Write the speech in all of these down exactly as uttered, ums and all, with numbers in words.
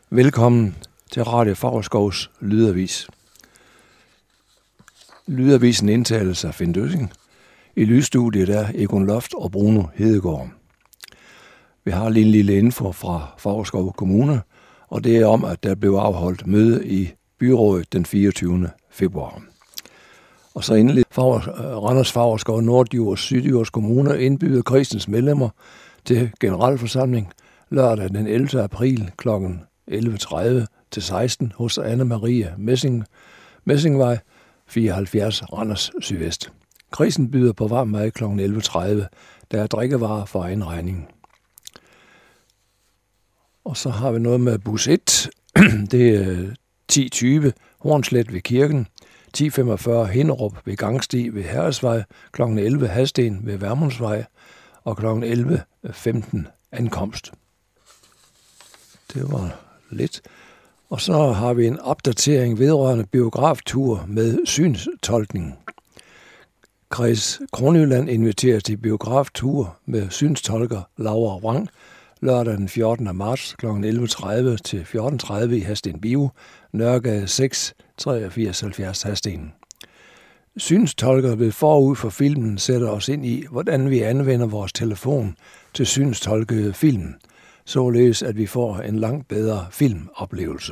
Velkommen til Radio Favrskous Lydavis. Lydavisen indtales af Finn Døssing. I lydstudiet er Egon Loft og Bruno Hedegaard. Vi har lige en lille info fra Favrskov Kommune, og det er om, at der blev afholdt møde i byrådet den fireogtyvende februar. Og så endelig Randers Favrskov Nordjurs og Sydjurs Kommuner indbyder kredsens medlemmer til generalforsamling lørdag den ellevte april kl. elleve tredive til seksten hos Anne Marie Messing, Messingvej fireoghalvfjerds Randers Sydvest. Kredsen byder på varm mad kl. elleve tredive, der er drikkevarer for egen regning. Og så har vi noget med bus et. Det er ti tyve Hornslet ved kirken, ti femogfyrre Hinderup ved Gangsti ved Herresvej, kl. elleve Hadsten ved Værmundsvej og kl. elleve femten ankomst. Det var lidt. Og så har vi en opdatering vedrørende biograftur med synstolkning. Kreds Kronjylland inviterer til biograftur med synstolker Laura Wrang lørdag den fjortende marts kl. elleve tredive til fjorten tredive i Hadsten Bio, Nørregade seks, treogfirs halvfjerds Hadsten. Synstolker ved forud for filmen sætter os ind i, hvordan vi anvender vores telefon til synstolkede film, således at vi får en langt bedre filmoplevelse.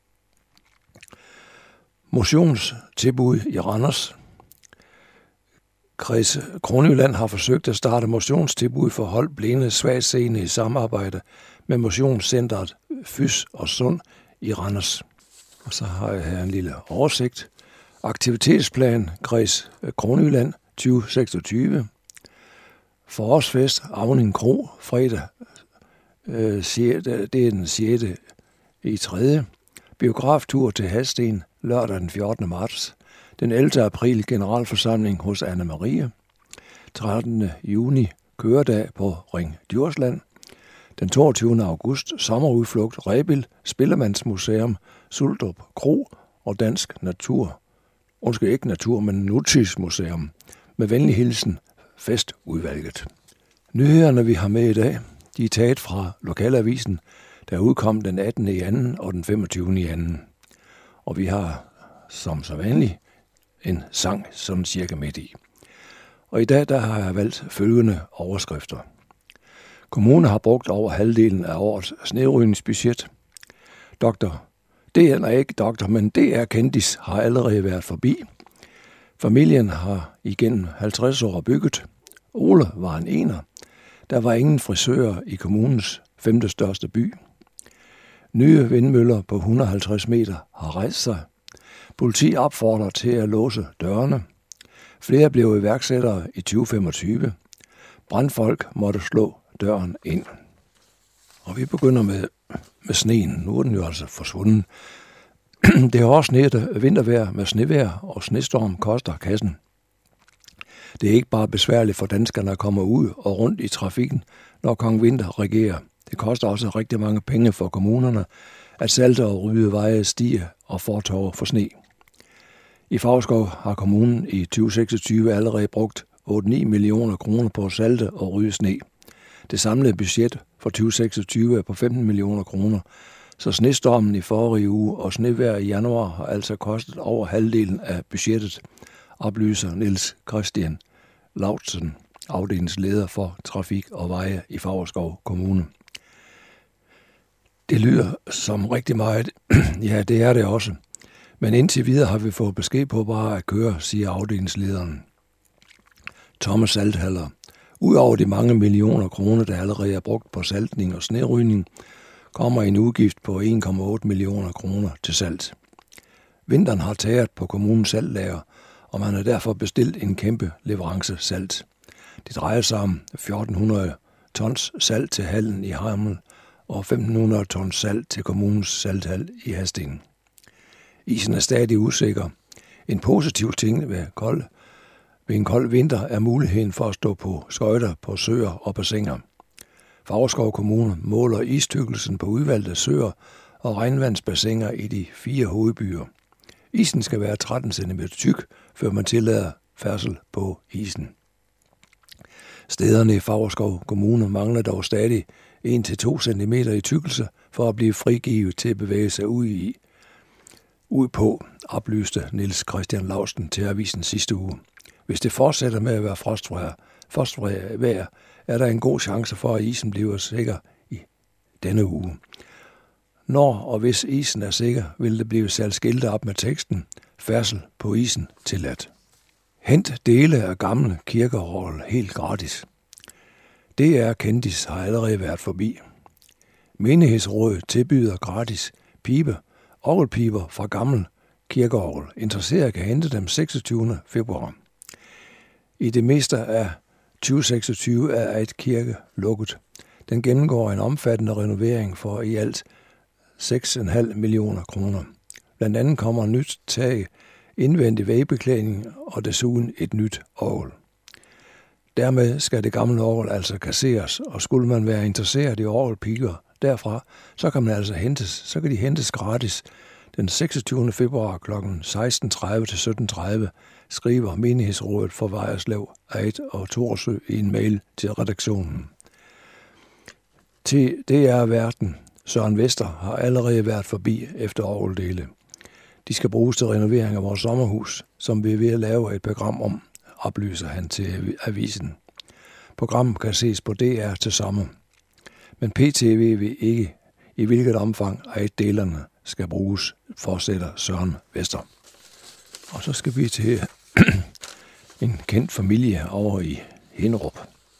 Motionstilbud i Randers. Kreds Kronjylland har forsøgt at starte motionstilbud for hold blinde svagtseende i samarbejde med motionscentret Fys og Sund i Randers. Og så har jeg her en lille oversigt. Aktivitetsplan Kreds Kronjylland tyve seksogtyve. Forårsfest Avning Kro fredag. Det er den sjette i tredje. Biograftur til Hadsten lørdag den fjortende marts. Den ellevte april generalforsamling hos Anne Marie. trettende juni køredag på Ring Djursland. Den toogtyvende august sommerudflugt Rebild, Spillemandsmuseum, Suldrup Kro og Dansk Natur. Undskyld ikke natur, men Nutidsmuseum. Med venlig hilsen festudvalget. Nyhederne vi har med i dag, de er taget fra Lokalavisen, der udkom den attende i anden og den femogtyvende i anden. Og vi har som så vanligt en sang sådan cirka midt i. Og i dag der har jeg valgt følgende overskrifter. Kommunen har brugt over halvdelen af årets snerydningsbudget. Doktor, det er ikke doktor, men det er kendis, har allerede været forbi. Familien har igennem halvtreds år bygget. Ole var en ener. Der var ingen frisører i kommunens femte største by. Nye vindmøller på et hundrede og halvtreds meter har rejst sig. Politi opfordrer til at låse dørene. Flere blev iværksættere i tyve femogtyve. Brandfolk måtte slå døren ind. Og vi begynder med, med sneen. Nu er den jo altså forsvundet. Det er også sne, vintervejr med snevejr og snestorm koster kassen. Det er ikke bare besværligt for danskerne at komme ud og rundt i trafikken, når Kong Vinter regerer. Det koster også rigtig mange penge for kommunerne at salte og rydde veje, stige og fortove for sne. I Favrskov har kommunen i tyve seksogtyve allerede brugt otte til ni millioner kroner på at salte og rydde sne. Det samlede budget for tyve seksogtyve er på femten millioner kroner, så snestormen i forrige uge og snevejr i januar har altså kostet over halvdelen af budgettet, oplyser Niels Christian Lautsen, afdelingsleder for trafik og veje i Favrskov Kommune. Det lyder som rigtig meget. Ja, det er det også. Men indtil videre har vi fået besked på bare at køre, siger afdelingslederen. Thomas Salthaller. Udover de mange millioner kroner, der allerede er brugt på saltning og snerydning, kommer en udgift på en komma otte millioner kroner til salt. Vinteren har taget på kommunens saltlager, og man har derfor bestilt en kæmpe leverance salt. Det drejer sig om fjorten hundrede tons salt til hallen i Hammel og femten hundrede tons salt til kommunens salthal i Hadsten. Isen er stadig usikker. En positiv ting ved, kold, ved en kold vinter er muligheden for at stå på skøjter på søer og bassiner. Favrskov Kommune måler istykkelsen på udvalgte søer og regnvandsbassiner i de fire hovedbyer. Isen skal være tretten centimeter tyk, før man tillader færdsel på isen. Stederne i Favrskov Kommune mangler dog stadig en til to centimeter i tykkelse for at blive frigivet til at bevæge sig ud i ud på, oplyste Niels Christian Lausten til avisen sidste uge. Hvis det fortsætter med at være frostvejr, frostvejr, er der en god chance for, at isen bliver sikker i denne uge. Når og hvis isen er sikker, vil det blive sat skilte op med teksten "Færdsel på isen tilladt". Hent dele af gamle kirkeorgel helt gratis. D R Kendis har allerede været forbi. Menighedsrådet tilbyder gratis pibe, orgelpiber fra gammel kirkeorgel. Interesserede kan hente dem seksogtyvende februar. I det meste af tyve seksogtyve er et kirke lukket. Den gennemgår en omfattende renovering for i alt seks komma fem millioner kroner. Blandt andet kommer nyt tag, indvendig vægbeklædning og desuden et nyt orgel. Dermed skal det gamle orgel altså kasseres, og skulle man være interesseret i orgelpiber derfra, så kan man altså hentes, så kan de hentes gratis den seksogtyvende februar kl. seksten tredive til sytten tredive, skriver menighedsrådet for Vejerslev, Eid og Thorsø i en mail til redaktionen. Til D R-værten Søren Vester har allerede været forbi efter orgeldele. De skal bruges til renovering af vores sommerhus, som vi er ved at lave et program om, oplyser han til avisen. Programmet kan ses på D R til sommer. Men P T V ved ikke, i hvilket omfang Eid-delerne skal bruges, fortsætter Søren Vester. Og så skal vi til en kendt familie over i Hinnerup.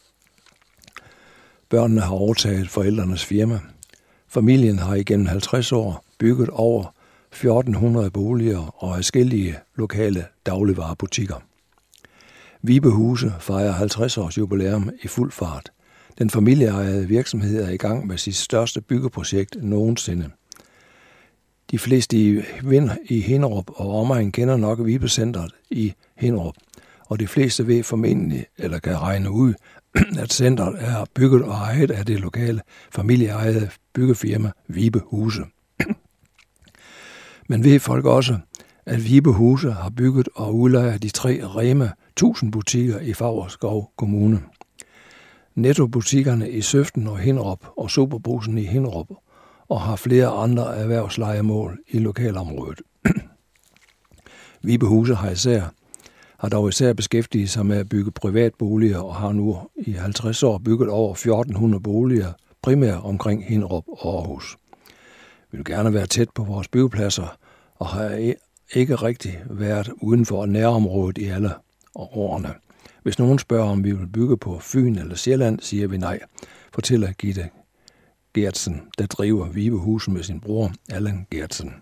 Børnene har overtaget forældrenes firma. Familien har igennem halvtreds år bygget over fjorten hundrede boliger og adskillige lokale dagligvarebutikker. Vibe Huse fejrer halvtreds års jubilæum i fuld fart. Den familieejede virksomhed er i gang med sit største byggeprojekt nogensinde. De fleste i, i Hinnerup og omegn kender nok Vibe-centret i Hinnerup, og de fleste ved formentlig, eller kan regne ud, at centret er bygget og ejet af det lokale familieejede byggefirma Vibe Huse. Men ved folk også, at Vibe Huse har bygget og udlejer de tre Rema tusind butikker i Favrskov Kommune. Netto-butikkerne i Søften og Hinnerup og Superbrugsen i Hinnerup og har flere andre erhvervslejemål i lokalområdet. Vibe Huse har, især, har dog især beskæftiget sig med at bygge privatboliger og har nu i halvtreds år bygget over fjorten hundrede boliger, primært omkring Hinnerup og Aarhus. Vi vil gerne være tæt på vores byggepladser og har ikke rigtig været uden for nærområdet i alle årene. Hvis nogen spørger, om vi vil bygge på Fyn eller Sjælland, siger vi nej, fortæller Gitte Gertsen, der driver Vibe Huse med sin bror Allan Gertsen.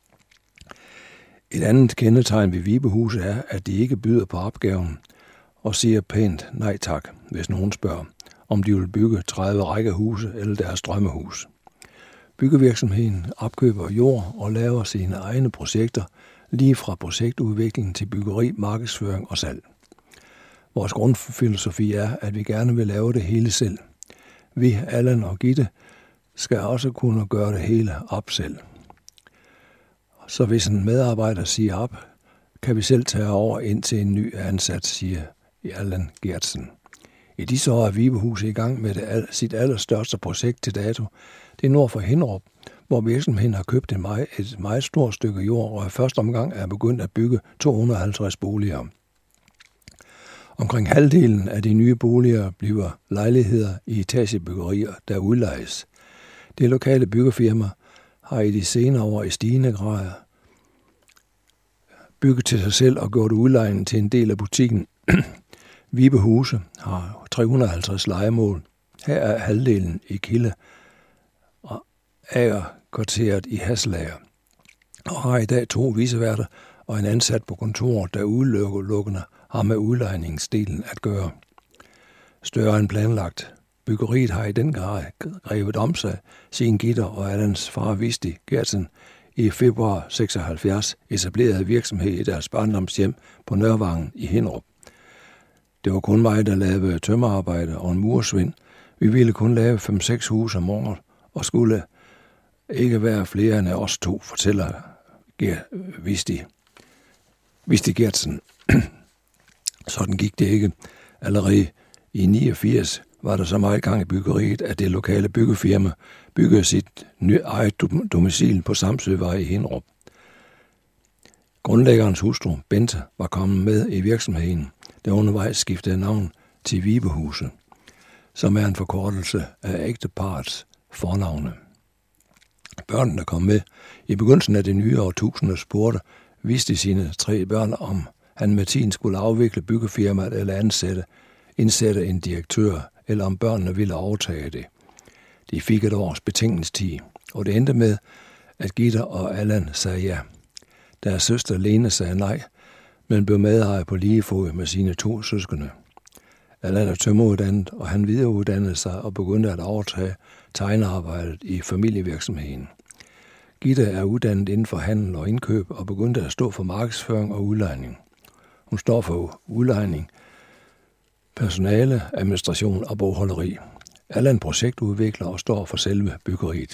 Et andet kendetegn ved Vibe Huse er, at de ikke byder på opgaven og siger pænt nej tak, hvis nogen spørger, om de vil bygge tredive rækkehuse eller deres drømmehus. Byggevirksomheden opkøber jord og laver sine egne projekter, lige fra projektudvikling til byggeri, markedsføring og salg. Vores grundfilosofi er, at vi gerne vil lave det hele selv. Vi, Allan og Gitte, skal også kunne gøre det hele op selv. Så hvis en medarbejder siger op, kan vi selv tage over ind til en ny ansat, siger Allan Gertsen. I disse år er Vibe Huse i gang med det, sit allerstørste projekt til dato. Det er nord for Hinnerup, hvor virksomheden har købt et meget, et meget stort stykke jord, og i første omgang er begyndt at bygge to hundrede og halvtreds boliger. Omkring halvdelen af de nye boliger bliver lejligheder i etagebyggerier, der udlejes. Det lokale byggefirma har i de senere år i stigende grad bygget til sig selv og gjort udlejningen til en del af butikken. Vibe Huse har tre hundrede og halvtreds lejemål. Her er halvdelen i Kilde og Ager-kvarteret i Hasselager, og har i dag to viceværter og en ansat på kontoret, der udelukkende har med udlejningsdelen at gøre. Større end planlagt. Byggeriet har i den grad grebet om sig, siden Gitter og Allans far Visti Gertsen i februar seksoghalvfjerds etablerede virksomhed i deres barndomshjem på Nørvangen i Hinnerup. Det var kun mig, der lavede tømmerarbejde og en mursvind. Vi ville kun lave fem seks huse om året, og skulle ikke være flere end os to, fortæller Visti, Visti Gertsen. Sådan gik det ikke. Allerede i niogfirs var der så meget gang i byggeriet, at det lokale byggefirma byggede sit nye eget domicil på Samsøvej i Hinderup. Grundlæggerens hustru, Bente, var kommet med i virksomheden, der undervejs skiftede navn til Vibehuse, som er en forkortelse af ægteparets fornavne. Børnene kom med. I begyndelsen af det nye årtusinde spurgte, vidste sine tre børn, om han med tiden skulle afvikle byggefirmaet eller ansætte, indsætte en direktør, eller om børnene ville overtage det. De fik et års betænkningstid, og det endte med, at Gitte og Allan sagde ja. Deres søster Lene sagde nej, men blev medejer på lige fod med sine to søskende. Allan er tømmeruddannet, og han videreuddannede sig og begyndte at overtage tegnearbejdet i familievirksomheden. Gitte er uddannet inden for handel og indkøb og begyndte at stå for markedsføring og udlejning. Hun står for udlejning, personale, administration og bogholderi. Allan projektudvikler og står for selve byggeriet.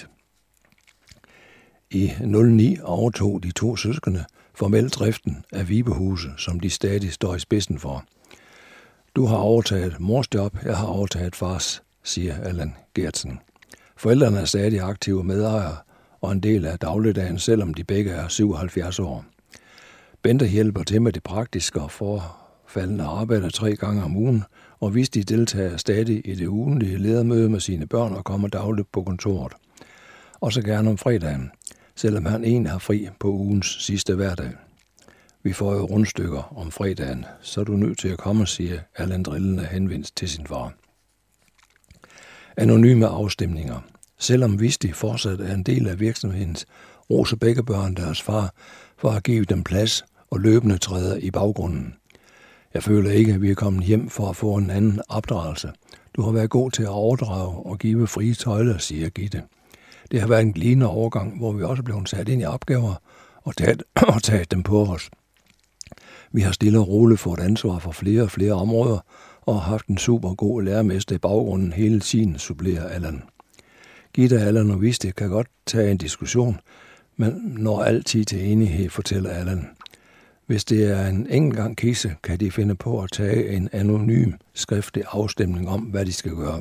I nul ni overtog de to søskende formelt driften af Vibehuse, som de stadig står i spidsen for. Du har overtaget mors job, jeg har overtaget fars, siger Allan Gertsen. Forældrene er stadig aktive medejere og en del af dagligdagen, selvom de begge er syvoghalvfjerds år. Bente hjælper til med det praktiske og forfaldende arbejde tre gange om ugen, og hvis de deltager stadig i det ugentlige ledermøde med sine børn og kommer dagligt på kontoret. Også gerne om fredagen, selvom han egentlig har fri på ugens sidste hverdag. Vi får jo rundstykker om fredagen, så er du nødt til at komme, siger Allan drillende henvendt til sin far. Anonyme afstemninger. Selvom Visti fortsat er en del af virksomhedens, roser begge børn deres far for at give dem plads og løbende træder i baggrunden. Jeg føler ikke, at vi er kommet hjem for at få en anden opdragelse. Du har været god til at overdrage og give frie tøjler, siger Gitte. Det har været en glidende overgang, hvor vi også er blevet sat ind i opgaver og taget, og taget dem på os. Vi har stille og roligt fået ansvar for flere og flere områder og har haft en super god lærermester i baggrunden hele tiden, supplerer Allan. Gitte, Allan og Visti kan godt tage en diskussion, men når altid til enighed, fortæller Allan. Hvis det er en enkelt gang krise, kan de finde på at tage en anonym skriftlig afstemning om, hvad de skal gøre.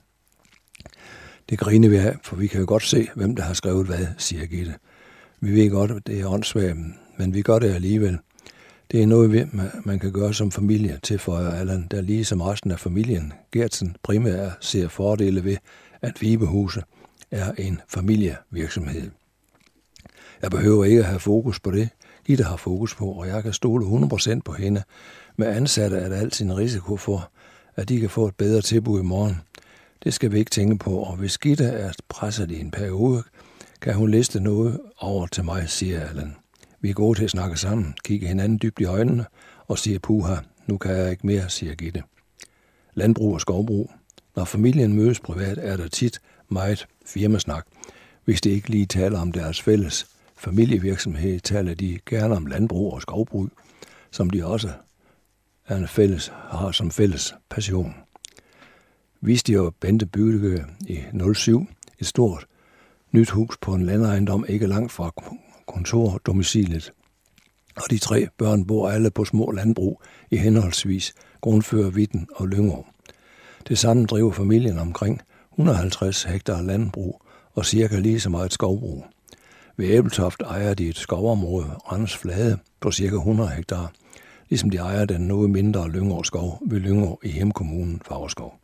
Det griner vi af, for vi kan jo godt se, hvem der har skrevet hvad, siger Gitte. Vi ved godt, at det er åndssvagt, men vi gør det alligevel. Det er noget, man kan gøre som familie, tilføjer Allan, der lige som resten af familien, Gertsen, primært ser fordele ved, at Vibehuse er en familievirksomhed. Jeg behøver ikke at have fokus på det. Gitte har fokus på, og jeg kan stole hundrede procent på hende. Med ansatte er der altid en risiko for, at de kan få et bedre tilbud i morgen. Det skal vi ikke tænke på, og hvis Gitte er presset i en periode, kan hun liste noget over til mig, siger Allan. Vi er gode til at snakke sammen, kigge hinanden dybt i øjnene og siger, puha, nu kan jeg ikke mere, siger Gitte. Landbrug og skovbrug. Når familien mødes privat, er der tit meget firmasnak. Hvis de ikke lige taler om deres fælles familievirksomhed, taler de gerne om landbrug og skovbrug, som de også er en fælles, har som fælles passion. Visti og Bente byggede i nul syv et stort nyt hus på en landejendom ikke langt fra kontordomicilet. Og de tre børn bor alle på små landbrug i henholdsvis Grundfør, Vitten og Lyngå. Det samme driver familien omkring et hundrede og halvtreds hektar landbrug og cirka lige så meget skovbrug. Ved Æbeltoft ejer de et skovområde, Randers Flade, på cirka hundrede hektar, ligesom de ejer den noget mindre Lyngå skov ved Lyngå i hjemkommunen Favrskov.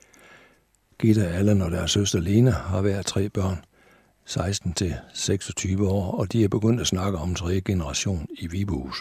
Gitte, Allan og deres søster Lene har hver tre børn, seksten til seksogtyve år, og de er begyndt at snakke om tredje generation i Vibehuse.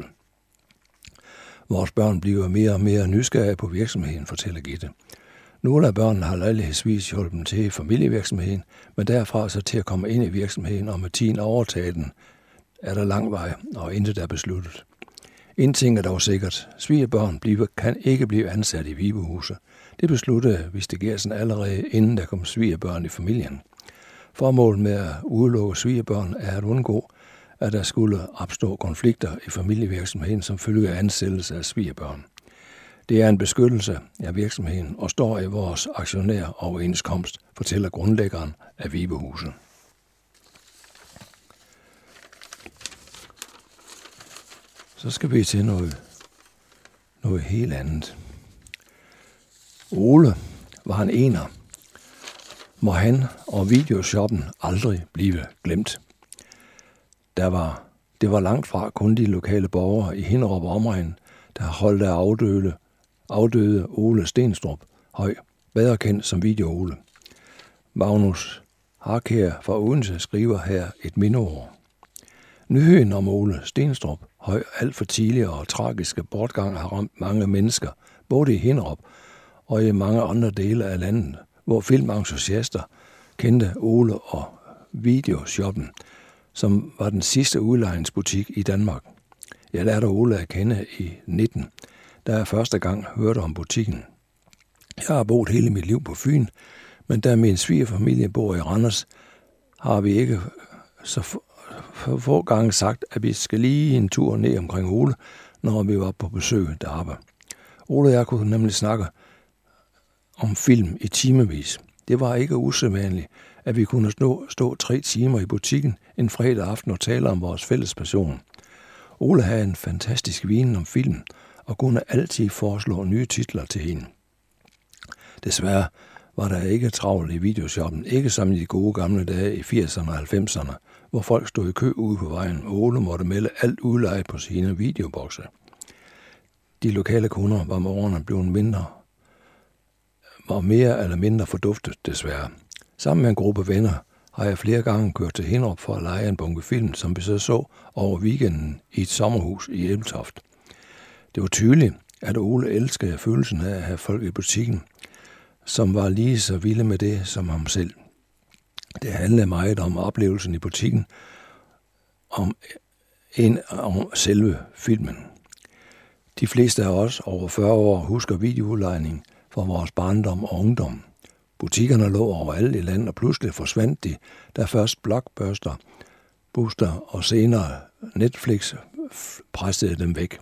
Vores børn bliver mere og mere nysgerrige på virksomheden, fortæller Gitte. Nogle af børnene har lejlighedsvis hjulpet dem til i familievirksomheden, men derfra så til at komme ind i virksomheden og med tiden overtage den, er der lang vej, og intet er besluttet. En ting er dog sikkert. Svigerbørn bliver, kan ikke blive ansat i Vibehuse. Det besluttede Visti Gertsen allerede, inden der kom svigerbørn i familien. Formålet med at udelukke svigerbørn er at undgå, at der skulle opstå konflikter i familievirksomheden som følge af ansættelse af svigerbørn. Det er en beskyttelse af virksomheden og står i vores aktionæroverenskomst, fortæller grundlæggeren af Vibehuse. Så skal vi til noget, noget helt andet. Ole var han ener. Må han og videoshoppen aldrig blive glemt. Der var, det var langt fra kun de lokale borgere i Hinnerup omegn, der holdt af afdøde, afdøde Ole Stenstrup Høj, bedre kendt som Video Ole. Magnus Harkær fra Odense skriver her et mindeord. Nyheden om Ole Stenstrup Høj alt for tidligere og tragiske bortgang har ramt mange mennesker, både i Hinnerup og i mange andre dele af landet, hvor filmentusiaster kendte Ole og Videoshoppen, som var den sidste udlejningsbutik i Danmark. Jeg lærte Ole at kende i nitten, da jeg første gang hørte om butikken. Jeg har boet hele mit liv på Fyn, men da min svigerfamilie bor i Randers, har vi ikke så få, få gange sagt, at vi skal lige en tur ned omkring Ole, når vi var på besøg deroppe. Ole og jeg kunne nemlig snakke om film i timevis. Det var ikke usædvanligt, at vi kunne stå, stå tre timer i butikken en fredag aften og tale om vores fælles passion. Ole havde en fantastisk viden om film og kunne altid foreslå nye titler til hende. Desværre var der ikke travlt i videoshoppen, ikke som i de gode gamle dage i firserne og halvfemserne, hvor folk stod i kø ude på vejen, og Ole måtte melde alt udlejet på sine videobokse. De lokale kunder var med årene blevet mindre, var mere eller mindre forduftet desværre. Sammen med en gruppe venner har jeg flere gange kørt til Hinnerup for at lege en bunke film, som vi så så over weekenden i et sommerhus i Ebeltoft. Det var tydeligt, at Ole elskede følelsen af at have folk i butikken, som var lige så vilde med det som ham selv. Det handlede meget om oplevelsen i butikken, om, en, om selve filmen. De fleste af os over fyrre år husker videoudlejning fra vores barndom og ungdom. Butikkerne lå overalt i landet, og pludselig forsvandt de, da først Blockbuster, Booster og senere Netflix pressede dem væk.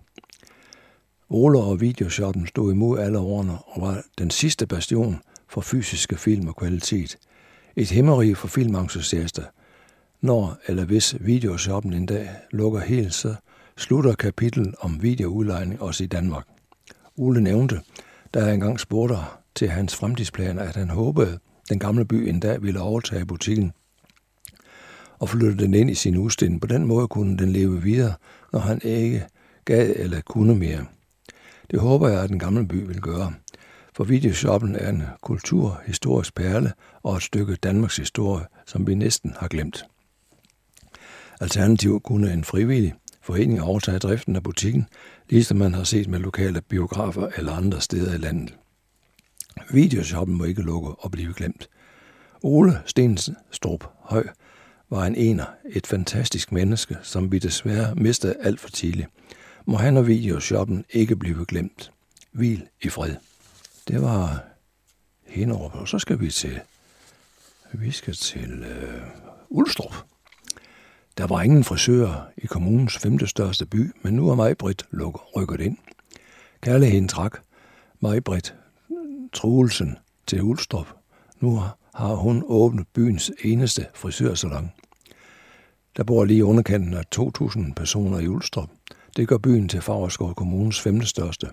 Ole og Videoshoppen stod imod alle årene og var den sidste bastion for fysiske film og kvalitet. Et himmerige for filmentusiaster. Når eller hvis Videoshoppen en dag lukker helt, så slutter kapitlet om videoudlejning også i Danmark. Ole nævnte, da jeg engang spurgte til hans fremtidsplaner, at han håbede, den gamle by en dag ville overtage butikken og flytte den ind i sin udstilling. På den måde kunne den leve videre, når han ikke gad eller kunne mere. Det håber jeg, at den gamle by vil gøre, for Videoshoppen er en kulturhistorisk perle og et stykke Danmarks historie, som vi næsten har glemt. Alternativt kunne en frivillig forening overtage driften af butikken, ligesom man har set med lokale biografer eller andre steder i landet. Videoshoppen må ikke lukke og blive glemt. Ole Stenstrup Høj var en ener, et fantastisk menneske, som vi desværre mistede alt for tidligt. Må han og Videoshoppen ikke blive glemt. Hvil i fred. Det var Hinnerup, og så skal vi til, vi skal til øh, Ulstrup. Der var ingen frisører i kommunens femte største by, men nu er Maj-Britt rykket ind. Kærligheden trak Maj-Britt Troelsen til Ulstrup. Nu har hun åbnet byens eneste frisørsalon. Der bor lige underkanten af to tusind personer i Ulstrup. Det gør byen til Favrskov Kommunes femte største.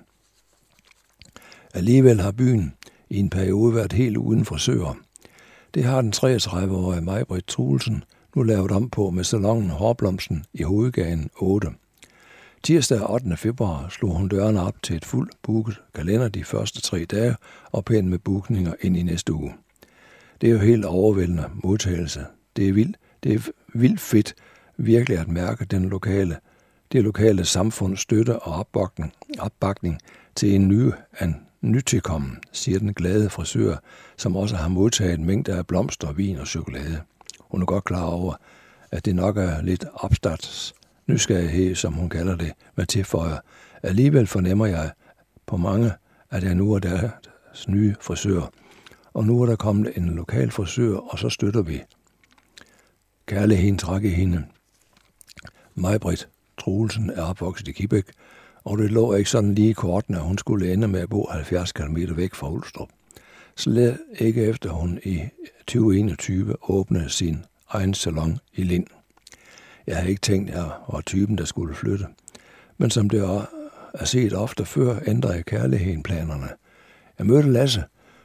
Alligevel har byen i en periode været helt uden frisører. Det har den treogtredive-årige Maj-Britt Troelsen nu lavet om på med salonen Hårblomsten i Hovedgaden otte. Tirsdag ottende februar slog hun dørene op til et fuldt booket kalender de første tre dage og pænt med bookninger ind i næste uge. Det er jo helt overvældende modtagelse. Det er vildt, det er vildt fedt virkelig at mærke den lokale, det lokale samfund støtte og opbakning, opbakning til en ny, en nytilkommen, siger den glade frisør, som også har modtaget en mængde af blomster, vin og chokolade. Hun er godt klar over, at det nok er lidt opstarts nysgerrighed, som hun kalder det, med tilføjer. Alligevel fornemmer jeg på mange, at jeg nu er deres nye frisør. Og nu er der kommet en lokal frisør, og så støtter vi. Kærligheden træk i hende. Maj-Britt Troelsen er opvokset i Kibæk, og det lå ikke sådan lige i korten, at hun skulle ende med at bo halvfjerds kilometer væk fra Ulstrup. Slet ikke efter hun i tyve enogtyve åbnede sin egen salon i Lind. Jeg havde ikke tænkt, at jeg var typen, der skulle flytte. Men som det er set ofte før, ændrede jeg kærligheden planerne. Jeg mødte Lasse,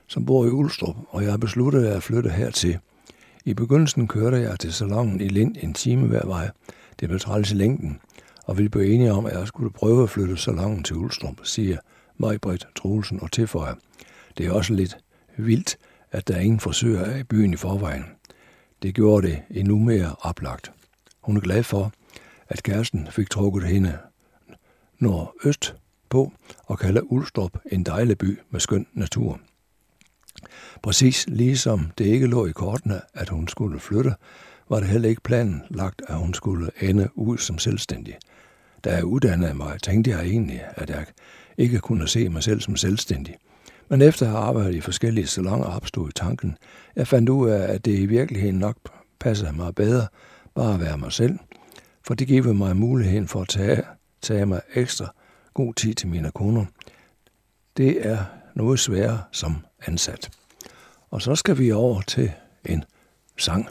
som bor i Ulstrup, og jeg har besluttet at flytte hertil. I begyndelsen kørte jeg til salonen i Lind en time hver vej. Det blev træls i længden, og vi blev enige om, at jeg skulle prøve at flytte salonen til Ulstrup, siger Maj-Britt Troelsen og tilføjer. Det er også lidt vildt, at der er ingen frisører er i byen i forvejen. Det gjorde det endnu mere oplagt. Hun er glad for, at kæresten fik trukket hende nordøst på og kalder Ulstrup en dejlig by med skøn natur. Præcis ligesom det ikke lå i kortene, at hun skulle flytte, var det heller ikke planen lagt, at hun skulle ende ud som selvstændig. Da jeg uddannede mig, tænkte jeg egentlig, at jeg ikke kunne se mig selv som selvstændig. Men efter at have arbejdet i forskellige saloner opstod tanken, jeg fandt ud af, at det i virkeligheden nok passer mig bedre bare at være mig selv, for det giver mig muligheden for at tage, tage mig ekstra god tid til mine kunder. Det er noget sværere som ansat. Og så skal vi over til en sang.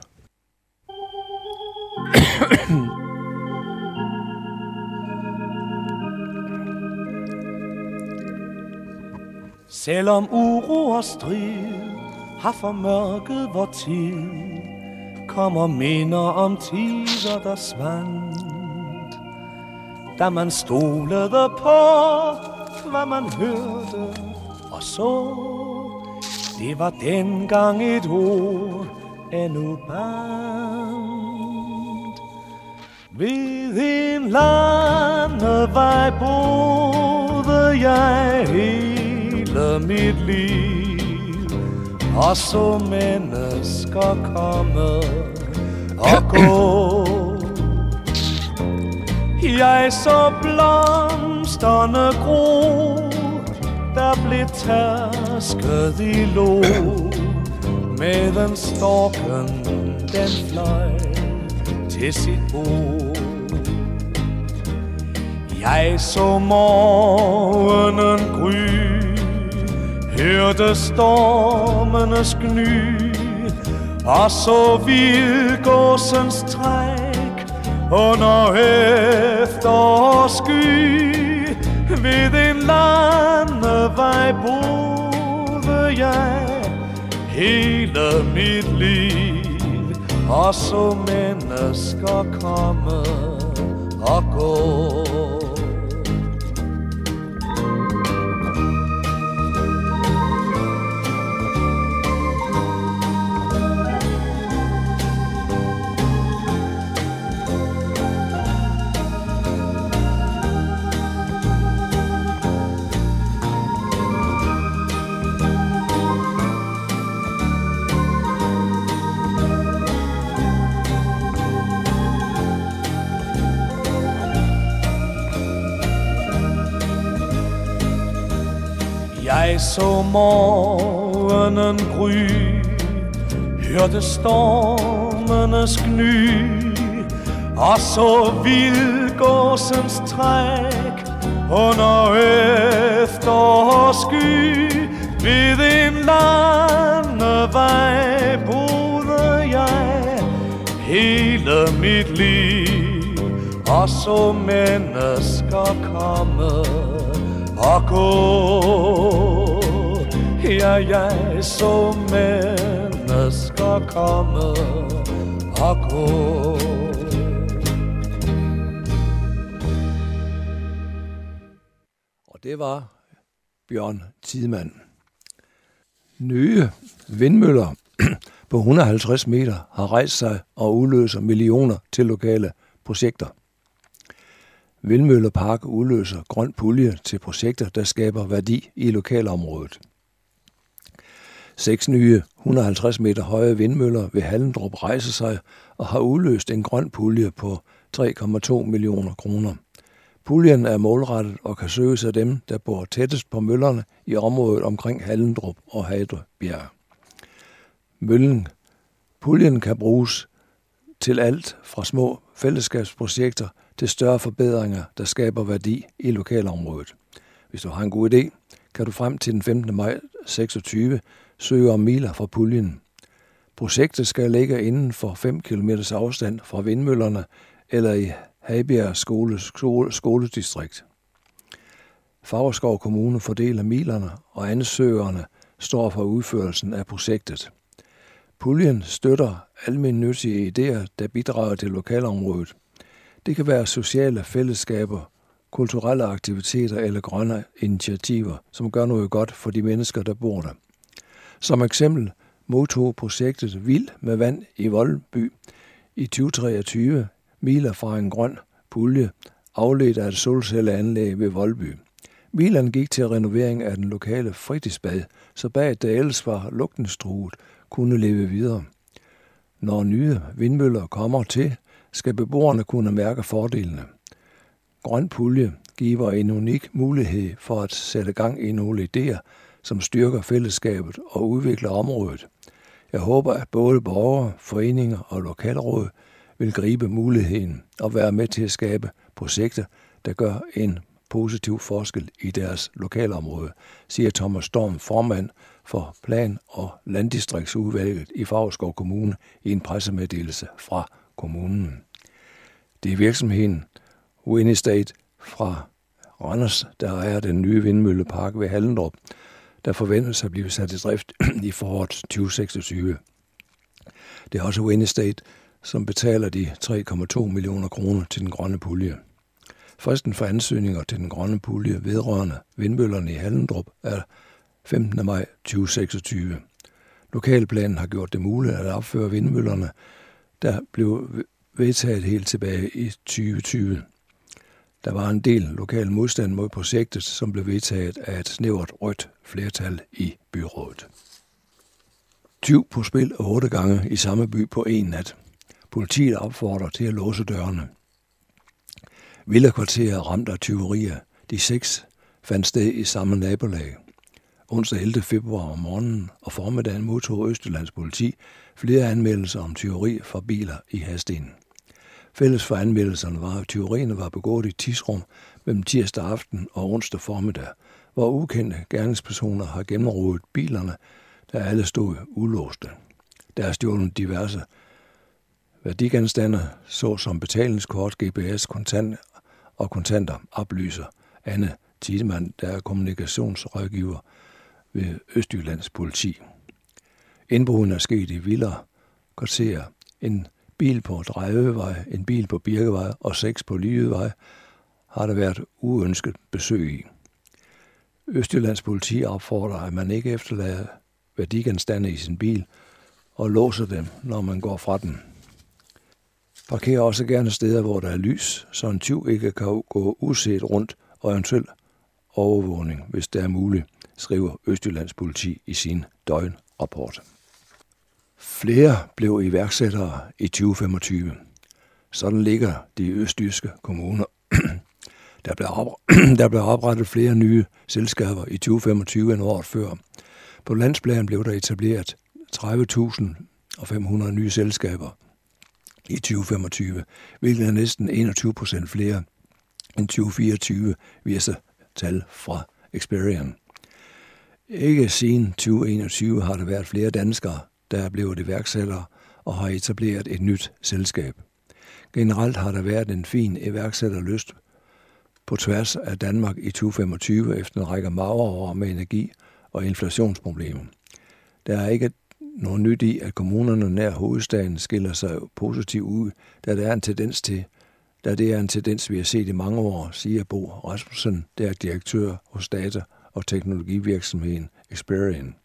Selvom uro og strid har formørket vor tid, kommer minder om tider, der svandt. Da man stolede på, hvad man hørte og så, det var dengang et ord endnu bandt. Ved en landevej boede jeg hele mit liv, og så mennesker komme og gå. Jeg så blomsterne gro, der blev tærsket i lå, medan storken den fløj til sit bo. Jeg så morgenen gry, hørte stormenes gny, og så vildgåsens træk under efterårssky. Ved en landevej boede jeg hele mit liv, og så mennesker komme og gå. Jeg så morgenen gry, hørte stormenes gny, og så vildgåsens træk under efterårssky. Ved en landevej boede jeg hele mit liv, og så mennesker komme og gå. Ja, jeg så mennesker komme og gå. Og det var Bjørn Tidemand. Nye vindmøller på et hundrede og halvtreds meter har rejst sig og udløser millioner til lokale projekter. Vindmøllepark udløser grøn pulje til projekter, der skaber værdi i lokalområdet. Seks nye et hundrede og halvtreds meter høje vindmøller ved Hallendrup rejser sig og har udløst en grøn pulje på tre komma to millioner kroner. Puljen er målrettet og kan søges af dem, der bor tættest på møllerne i området omkring Hallendrup og Hadrebjerg. Møllen, puljen kan bruges til alt fra små fællesskabsprojekter til større forbedringer, der skaber værdi i lokalområdet. Hvis du har en god idé, kan du frem til den femtende maj seksogtyve søge om miler fra puljen. Projektet skal ligge inden for fem kilometers afstand fra vindmøllerne eller i Hadbjerg skole, skole, skoledistrikt. Favrskov Kommune fordeler milerne, og ansøgerne står for udførelsen af projektet. Puljen støtter almennyttige idéer, der bidrager til lokalområdet. Det kan være sociale fællesskaber, kulturelle aktiviteter eller grønne initiativer, som gør noget godt for de mennesker, der bor der. Som eksempel modtog projektet Vild med vand i Voldby i tyve treogtyve midler fra en grøn pulje, afledt af et solcelleanlæg ved Voldby. Midlerne gik til renovering af den lokale fritidsbad, så badet, der ellers var lukningstruet, kunne leve videre. Når nye vindmøller kommer til, skal beboerne kunne mærke fordelene. Grøn pulje giver en unik mulighed for at sætte gang i nogle idéer, som styrker fællesskabet og udvikler området. Jeg håber, at både borgere, foreninger og lokalråd vil gribe muligheden og være med til at skabe projekter, der gør en positiv forskel i deres lokalområde, siger Thomas Storm, formand for Plan- og Landdistriktsudvalget i Favrskov Kommune i en pressemeddelelse fra kommunen. Det er virksomheden Wind Estate fra Randers, der ejer den nye vindmøllepark ved Hallendrup, der forventes at blive sat i drift i foråret tyve seksogtyve. Det er også Wind Estate, som betaler de tre komma to millioner kroner til den grønne pulje. Fristen for ansøgninger til den grønne pulje vedrørende vindmøllerne i Hallendrup er femtende maj tyve seksogtyve. Lokalplanen har gjort det muligt at opføre vindmøllerne, der blev vedtaget helt tilbage i tyve tyve. Der var en del lokal modstand mod projektet, som blev vedtaget af et snævert rødt flertal i byrådet. Tyv på spil otte gange i samme by på en nat. Politiet opfordrer til at låse dørene. Villakvarteret er ramt af tyverier. De seks fandt sted i samme nabolag. Onsdag ellevte februar om morgenen og formiddagen modtog Østjyllands politi flere anmeldelser om tyveri fra biler i Hadsten. Fælles for anmeldelserne var, at tyverierne var begået i tidsrum mellem tirsdag aften og onsdag formiddag, hvor ukendte gerningspersoner har gennemrodet bilerne, der alle stod ulåste. Der er stjålet diverse værdigenstande, såsom betalingskort, G P S, kontant og kontanter, oplyser Anne Tiedemann, der er kommunikationsrådgiver ved Østjyllands politi. Indbruden er sket i villakvarterer, en bil på Drejøvej, en bil på Birkevej og seks på Liøvej har der været uønsket besøg i. Østjyllands politi opfordrer, at man ikke efterlader værdigenstande i sin bil og låser dem, når man går fra den. Parker også gerne steder, hvor der er lys, så en tyv ikke kan gå uset rundt og eventuelt overvågning, hvis det er muligt, skriver Østjyllands politi i sin døgnrapport. Flere blev iværksættere i tyve femogtyve. Sådan ligger de østjyske kommuner. Der blev, op- der blev oprettet flere nye selskaber i tyve femogtyve end året før. På landsplan blev der etableret tredive tusind fem hundrede nye selskaber i tyve femogtyve, hvilket er næsten enogtyve procent flere end tyve fireogtyve, viser tal fra Experian. Ikke siden tyve enogtyve har der været flere danskere, der er blevet iværksættere og har etableret et nyt selskab. Generelt har der været en fin iværksætterlyst på tværs af Danmark i tyve femogtyve efter en række magre år med energi- og inflationsproblemer. Der er ikke noget nyt i, at kommunerne nær hovedstaden skiller sig positivt ud, da der er en tendens til, da det er en tendens, vi har set i mange år, siger Bo Rasmussen, der er direktør hos data- og teknologivirksomheden Experian.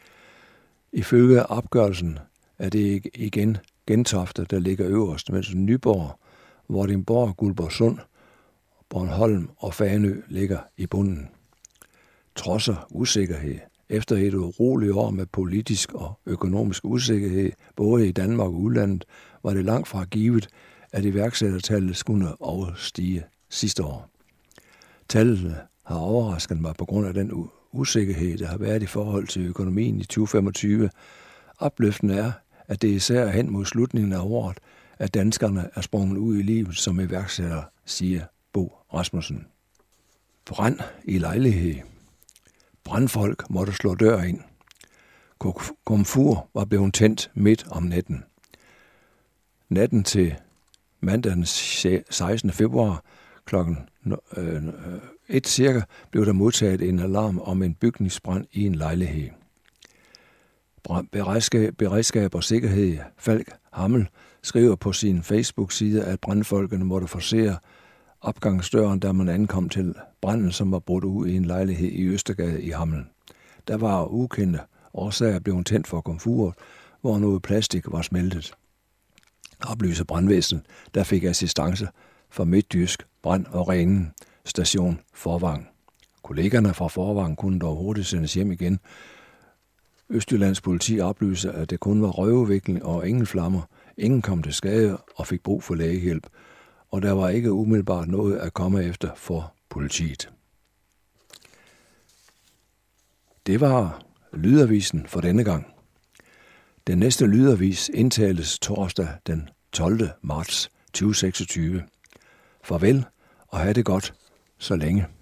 Ifølge opgørelsen er det igen Gentofte, der ligger øverst, mens Nyborg, Vordingborg, Guldborgsund, Bornholm og Fanø ligger i bunden. Trodser usikkerhed. Efter et uroligt år med politisk og økonomisk usikkerhed, både i Danmark og udlandet, var det langt fra givet, at iværksættertallet skulle overstige sidste år. Tallene har overrasket mig på grund af den usikkerhed, der har været i forhold til økonomien i tyve femogtyve. Opløftende er, at det især hen mod slutningen af året, at danskerne er sprunget ud i livet som iværksætter, siger Bo Rasmussen. Brand i lejlighed. Brandfolk måtte slå dør ind. Komfur var blevet tændt midt om natten. Natten til mandag den sekstende februar klokken et cirka blev der modtaget en alarm om en bygningsbrand i en lejlighed. Beredskab, beredskab og sikkerhed Falk Hammel skriver på sin Facebook-side, at brandfolkene måtte forsere opgangsdøren, da man ankom til branden, som var brudt ud i en lejlighed i Østergade i Hammel. Der var ukendte årsager blevet tændt for komfuret, hvor noget plastik var smeltet. Oplyser brandvæsen, der fik assistance fra Midtjysk Brand- og Ringen station Forvang. Kollegerne fra Forvang kunne dog hurtigt sendes hjem igen. Østjyllands politi oplyser, at det kun var røgudvikling og ingen flammer. Ingen kom til skade og fik brug for lægehjælp, og der var ikke umiddelbart noget at komme efter for politiet. Det var Lydavisen for denne gang. Den næste lydavis indtales torsdag den tolvte marts to tusind seksogtyve. Farvel og have det godt så længe.